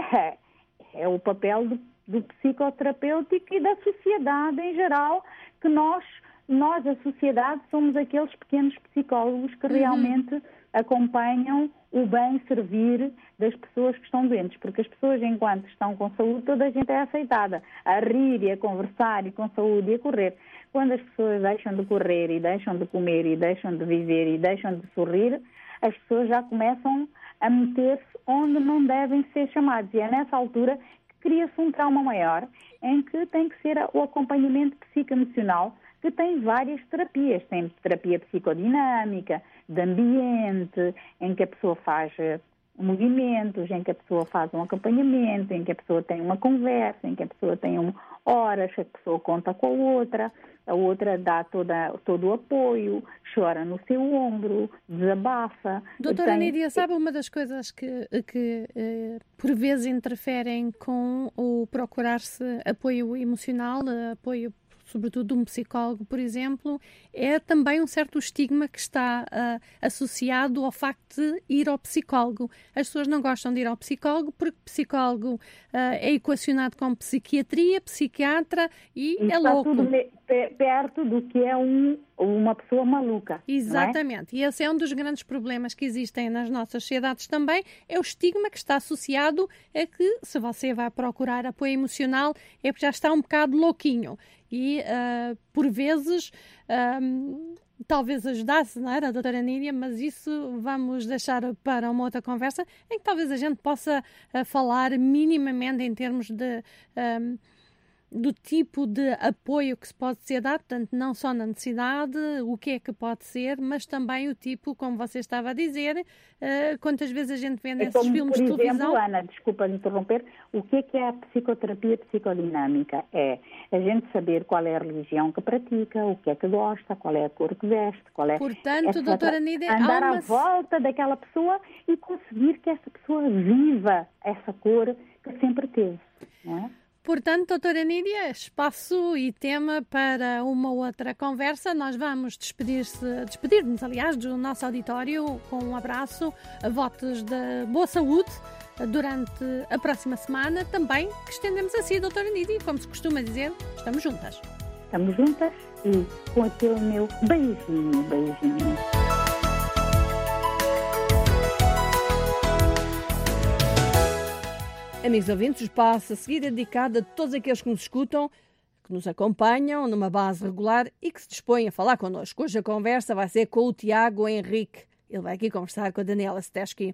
é o papel do psicoterapêutico e da sociedade em geral, que nós, a sociedade, somos aqueles pequenos psicólogos que realmente acompanham o bem servir das pessoas que estão doentes, porque as pessoas, enquanto estão com saúde, toda a gente é aceitada, a rir e a conversar e com saúde e a correr. Quando as pessoas deixam de correr e deixam de comer e deixam de viver e deixam de sorrir, as pessoas já começam a meter-se onde não devem ser chamados. E é nessa altura que cria-se um trauma maior, em que tem que ser o acompanhamento psicoemocional, que tem várias terapias. Tem terapia psicodinâmica, de ambiente, em que a pessoa faz movimentos, em que a pessoa faz um acompanhamento, em que a pessoa tem uma conversa, em que a pessoa tem horas, a pessoa conta com a outra dá todo o apoio, chora no seu ombro, desabafa. Doutora Nídia, sabe uma das coisas que por vezes interferem com o procurar-se apoio emocional, apoio sobretudo de um psicólogo, por exemplo, é também um certo estigma que está associado ao facto de ir ao psicólogo. As pessoas não gostam de ir ao psicólogo porque psicólogo é equacionado com psiquiatria, psiquiatra e é louco. Está tudo perto do que é uma pessoa maluca. Exatamente. Não é? E esse é um dos grandes problemas que existem nas nossas sociedades também, é o estigma que está associado a que, se você vai procurar apoio emocional, é porque já está um bocado louquinho. E, por vezes, talvez ajudasse, não era, doutora Nídia? Mas isso vamos deixar para uma outra conversa, em que talvez a gente possa falar minimamente em termos de... do tipo de apoio que se pode ser dado, portanto, não só na necessidade, o que é que pode ser, mas também o tipo, como você estava a dizer, quantas vezes a gente vê nesses filmes de televisão... Ana, desculpa interromper, o que é a psicoterapia psicodinâmica? É a gente saber qual é a religião que pratica, o que é que gosta, qual é a cor que veste, qual é... Portanto, doutora Nídia... Andar à volta daquela pessoa e conseguir que essa pessoa viva essa cor que sempre teve, não é? Portanto, doutora Nídia, espaço e tema para uma outra conversa. Nós vamos despedir-nos, aliás, do nosso auditório com um abraço, votos de boa saúde durante a próxima semana. Também que estendemos assim, doutora Nídia, como se costuma dizer, estamos juntas. Estamos juntas e com aquele meu beijinho. Amigos ouvintes, o espaço a seguir é dedicado a todos aqueles que nos escutam, que nos acompanham numa base regular e que se dispõem a falar connosco. Hoje a conversa vai ser com o Tiago Henrique. Ele vai aqui conversar com a Daniela Steschke.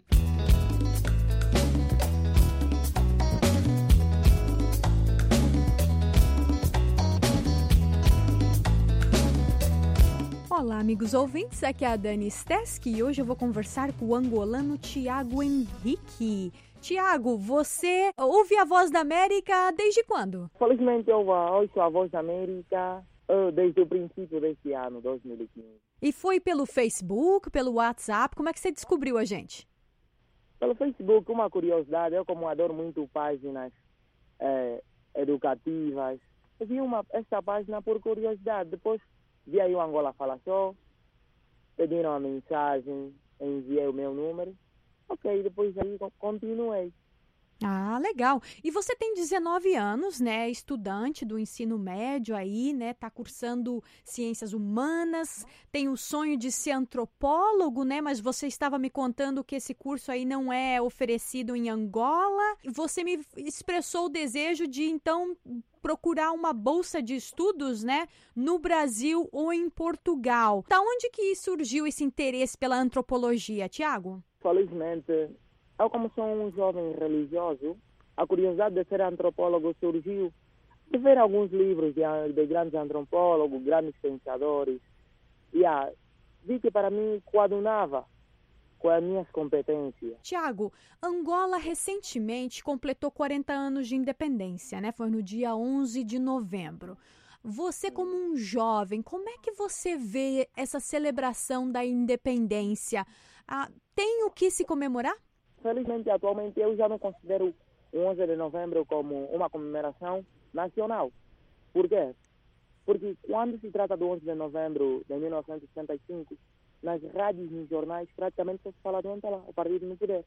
Olá, amigos ouvintes, aqui é a Dani Steschke e hoje eu vou conversar com o angolano Tiago Henrique. Tiago, você ouve a Voz da América desde quando? Felizmente eu ouço a Voz da América desde o princípio deste ano, 2015. E foi pelo Facebook, pelo WhatsApp? Como é que você descobriu a gente? Pelo Facebook, uma curiosidade, eu como adoro muito páginas educativas, eu vi esta página por curiosidade, depois vi aí o Angola Fala Só, pediram a mensagem, enviei o meu número. Ok, depois aí continuei. Ah, legal. E você tem 19 anos, né? Estudante do ensino médio aí, né? Tá cursando ciências humanas, tem o sonho de ser antropólogo, né? Mas você estava me contando que esse curso aí não é oferecido em Angola. Você me expressou o desejo de, então, procurar uma bolsa de estudos, né? No Brasil ou em Portugal. Da onde que surgiu esse interesse pela antropologia, Tiago? Felizmente, eu como sou um jovem religioso, a curiosidade de ser antropólogo surgiu de ver alguns livros de grandes antropólogos, grandes pensadores. E vi que para mim coadunava com as minhas competências. Tiago, Angola recentemente completou 40 anos de independência, né? Foi no dia 11 de novembro. Você, como um jovem, como é que você vê essa celebração da independência? Tem o que se comemorar? Felizmente, atualmente, eu já não considero o 11 de novembro como uma comemoração nacional. Por quê? Porque quando se trata do 11 de novembro de 1965, nas rádios e nos jornais praticamente só se fala do MPLA, o partido no poder.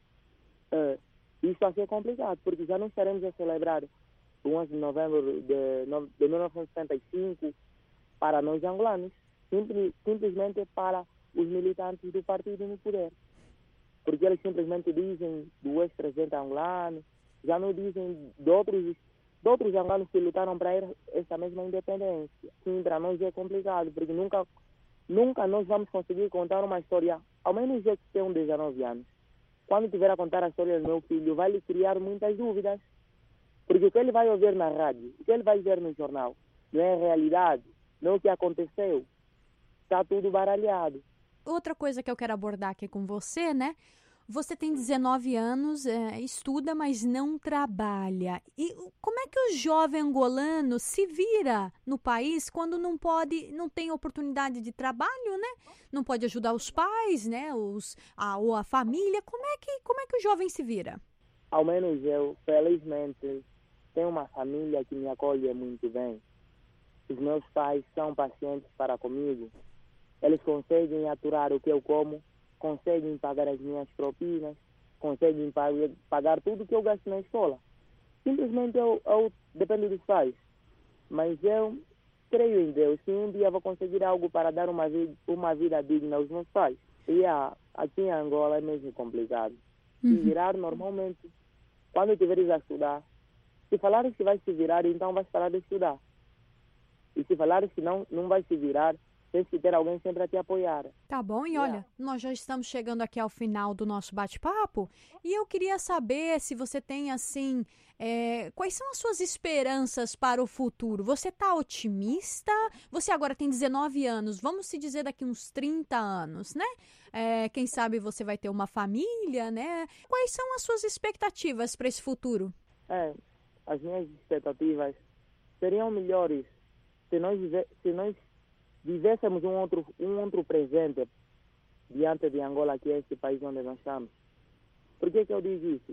Isso assim é complicado, porque já não estaremos a celebrar o 11 de novembro de 1975 para nós angolanos, simplesmente para os militantes do partido no poder. Porque eles simplesmente dizem do ex-presidente angolano, já não dizem de outros angolanos que lutaram para essa mesma independência. Sim, para nós é complicado, porque nunca nós vamos conseguir contar uma história, ao menos eu que tenho 19 anos. Quando tiver a contar a história do meu filho, vai lhe criar muitas dúvidas. Porque o que ele vai ouvir na rádio, o que ele vai ver no jornal, não é a realidade, não é o que aconteceu. Está tudo baralhado. Outra coisa que eu quero abordar aqui com você, né? Você tem 19 anos, estuda, mas não trabalha. E como é que o jovem angolano se vira no país quando não tem oportunidade de trabalho, né? Não pode ajudar os pais, né? Ou a família. Como é que o jovem se vira? Ao menos eu, felizmente, tenho uma família que me acolhe muito bem. Os meus pais são pacientes para comigo. Eles conseguem aturar o que eu como, conseguem pagar as minhas propinas, conseguem pagar tudo que eu gasto na escola. Simplesmente eu dependo dos pais. Mas eu creio em Deus. Se um dia vou conseguir algo para dar uma vida digna aos meus pais. E aqui em Angola é mesmo complicado. Se virar normalmente, quando tiveres a estudar, se falares que vais se virar, então vais parar de estudar. E se falares que não vais se virar, tens que ter alguém sempre a te apoiar. Tá bom, e olha, nós já estamos chegando aqui ao final do nosso bate-papo e eu queria saber se você tem, assim, quais são as suas esperanças para o futuro? Você está otimista? Você agora tem 19 anos, vamos se dizer daqui uns 30 anos, né? Quem sabe você vai ter uma família, né? Quais são as suas expectativas para esse futuro? As minhas expectativas seriam melhores se nós vivêssemos um outro presente diante de Angola, que é este país onde nós estamos. Por que eu digo isso?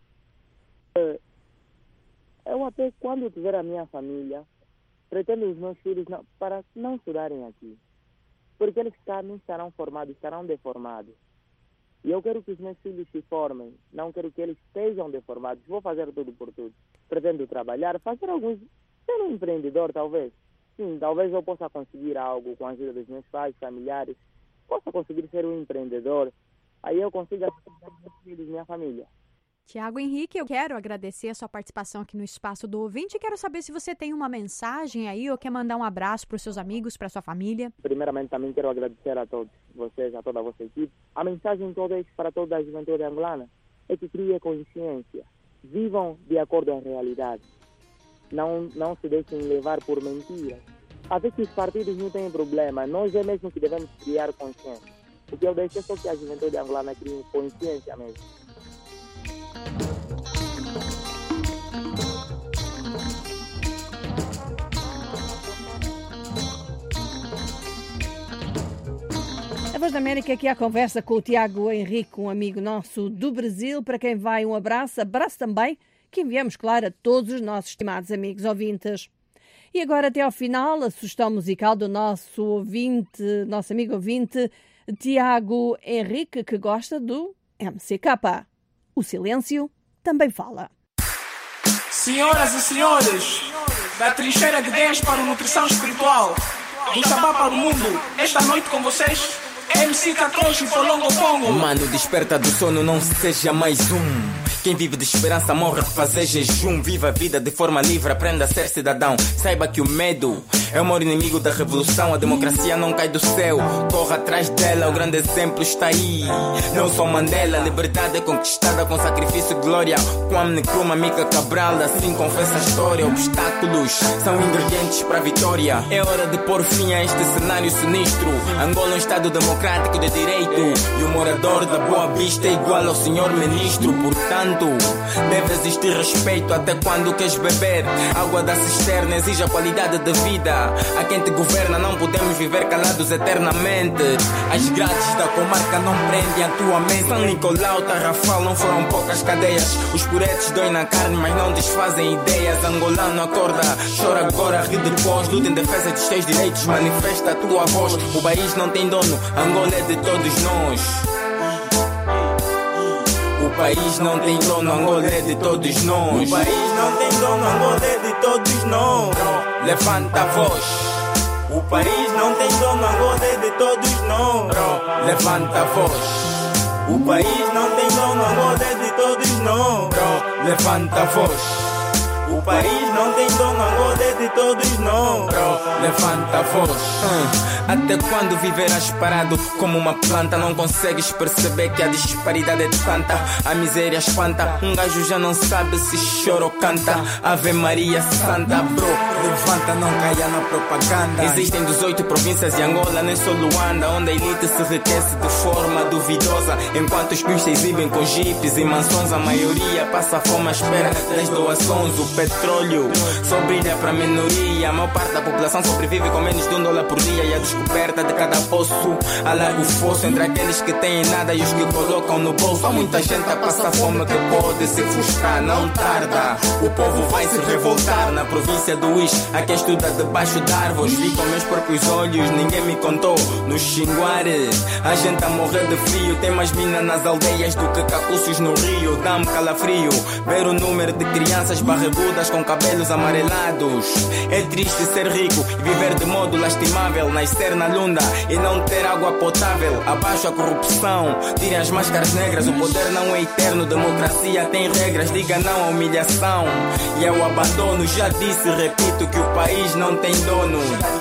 Eu até, quando tiver a minha família, pretendo os meus filhos para não estudarem aqui. Porque eles não estarão formados, estarão deformados. E eu quero que os meus filhos se formem, não quero que eles estejam deformados. Vou fazer tudo por tudo. Pretendo trabalhar, ser um empreendedor talvez. Sim, talvez eu possa conseguir algo com a ajuda dos meus pais, familiares. Possa conseguir ser um empreendedor. Aí eu consigo ajudar meus filhos e minha família. Tiago Henrique, eu quero agradecer a sua participação aqui no Espaço do Ouvinte. Quero saber se você tem uma mensagem aí ou quer mandar um abraço para os seus amigos, para a sua família. Primeiramente, também quero agradecer a todos vocês, a toda a vossa equipe. A mensagem toda para toda a juventude angolana é que criem consciência. Vivam de acordo com a realidade. Não se deixem levar por mentiras. Até que os partidos não têm problema, nós é mesmo que devemos criar consciência. O que eu deixo é só que a juventude angolana crie consciência mesmo. A Voz da América aqui à conversa com o Tiago Henrique, um amigo nosso do Brasil, para quem vai um abraço também, que enviamos, claro, a todos os nossos estimados amigos ouvintes. E agora, até ao final, a sugestão musical do nosso amigo ouvinte, Tiago Henrique, que gosta do MCK. O silêncio também fala. Senhoras e senhores, da trincheira de 10 para o Nutrição Espiritual, do Sabá para o Mundo, esta noite com vocês, MC Catrocho e Folongo Pongo. Mano, desperta do sono, não seja mais um. Quem vive de esperança morre de fazer jejum. Viva a vida de forma livre, aprenda a ser cidadão. Saiba que o medo É o maior inimigo da revolução. A democracia não cai do céu, corre atrás dela. O grande exemplo está aí, Nelson Mandela. Liberdade é conquistada com sacrifício e glória. Kwame Nkrumah, Mika Cabral, assim confessa a história. Obstáculos são ingredientes para a vitória. É hora de pôr fim a este cenário sinistro. Angola é um estado democrático de direito, e o morador da Boa Vista é igual ao senhor ministro. Portanto, deve existir respeito. Até quando queres beber água da cisterna, exige a qualidade de vida. A quem te governa não podemos viver calados eternamente. As grades da comarca não prendem a tua mente. São Nicolau, Tarrafal, não foram poucas cadeias. Os puretes doem na carne, mas não desfazem ideias. Angolano acorda, chora agora, ri depois. Luta em defesa dos teus direitos, manifesta a tua voz. O país não tem dono, Angola é de todos nós. O país não tem dono, Angola é de todos nós. O país não tem dono, Angola é de todos nós. Levanta a voz. O país não tem dono, Angola é de todos nós. Levanta a voz. O país não tem dono, Angola é de todos nós. Levanta a voz. O país não tem dono, Angola é de todos nós. Levanta a voz. Até quando viverás parado como uma planta? Não consegues perceber que a disparidade é tanta. A miséria espanta. Um gajo já não sabe se chora ou canta. Ave Maria Santa, bro, levanta, não caia na propaganda. Existem 18 províncias de Angola, nem só Luanda, onde a elite se enriquece de forma duvidosa, enquanto os que se exibem com jipes e mansões. A maioria passa fome à espera das doações. O petróleo só brilha para a minoria. A maior parte da população sobrevive com menos de $1 por dia. E a descoberta de cada poço alarga o fosso entre aqueles que têm nada e os que colocam no bolso. Há muita gente a passar fome que pode se frustrar. Não tarda, o povo vai se revoltar. Na província do Ix, há quem estuda debaixo de árvores. Vi com meus próprios olhos, ninguém me contou. No Xinguare, a gente a morrer de frio. Tem mais mina nas aldeias do que cacúcios no rio. Dá-me calafrio ver o número de crianças barrigudas com cabelos amarelados. É triste ser rico e viver de modo lastimável. Nascer na lunda e não ter água potável. Abaixo a corrupção, tirem as máscaras negras. O poder não é eterno, democracia tem regras. Diga não à humilhação e ao abandono. Já disse, repito, que o país não tem dono.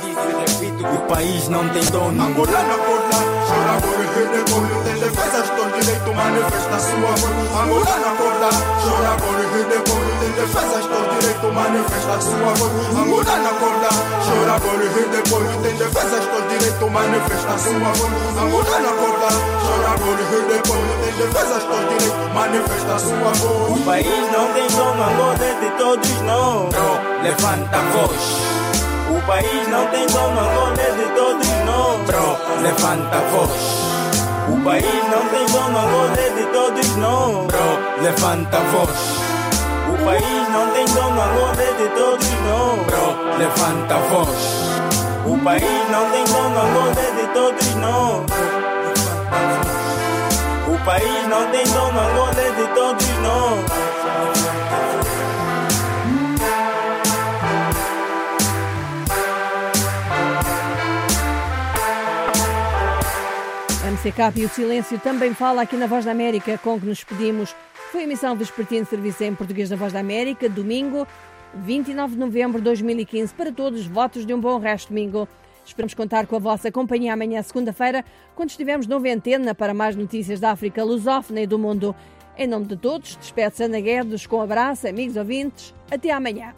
O país não tem dono. Angolano acorda, chora agora, redecolho, tem defesa do direito, manifesta sua voz. Angolano acorda, chora agora, redecolho, tem defesa do direito, manifesta sua voz. Angolano acorda, chora agora, redecolho, tem defesa do direito, manifesta sua voz. Angolano acorda, chora agora, redecolho, tem defesa do direito, manifesta sua voz. O país não tem dono, Angola é de todos nós. Levanta a voz. O país não tem dono, Angola é de todos nós. Bro, levanta a voz. O país não tem dono, Angola é de todos nós. Bro, levanta a voz. O país não tem dono, Angola é de todos nós. Bro, levanta a voz. O país não tem dono, Angola é de todos nós. O país não tem dono, Angola é de todos nós. MCCAP e o Silêncio também fala aqui na Voz da América, com que nos despedimos. Foi a emissão vespertina de serviço em português da Voz da América, domingo, 29 de novembro de 2015. Para todos, votos de um bom resto de domingo. Esperamos contar com a vossa companhia amanhã, segunda-feira, quando estivermos de nova antena para mais notícias da África lusófona e do mundo. Em nome de todos, despede-se Ana Guedes com um abraço, amigos ouvintes. Até amanhã.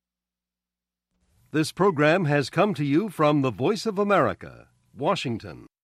This program has come to you from the Voice of America, Washington.